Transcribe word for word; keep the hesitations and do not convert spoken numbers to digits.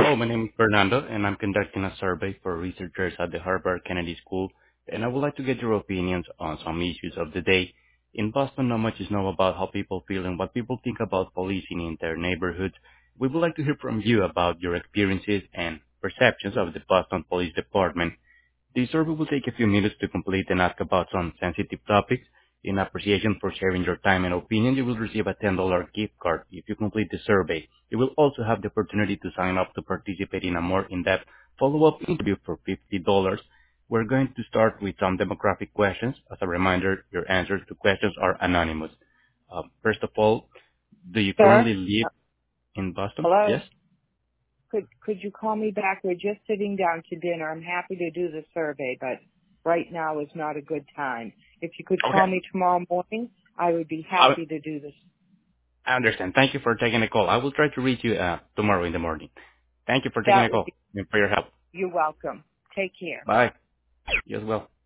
Hello, my name is Fernando, and I'm conducting a survey for researchers at the Harvard Kennedy School, and I would like to get your opinions on some issues of the day. In Boston, not much is known about how people feel and what people think about policing in their neighborhoods. We would like to hear from you about your experiences and perceptions of the Boston Police Department. The survey will take a few minutes to complete and ask about some sensitive topics. In appreciation for sharing your time and opinion, you will receive a ten dollars gift card if you complete the survey. You will also have the opportunity to sign up to participate in a more in-depth follow-up interview for fifty dollars. We're going to start with some demographic questions. As a reminder, your answers to questions are anonymous. Uh, first of all, do you Sir? currently live in Boston? Hello? Yes? Could could you call me back? We're just sitting down to dinner. I'm happy to do the survey, but right now is not a good time. If you could call Okay. me tomorrow morning, I would be I, happy to do this. I understand. Thank you for taking the call. I will try to reach you uh, tomorrow in the morning. Thank you for taking That the would call be, and for your help. you're welcome. Take care. Bye. You as well.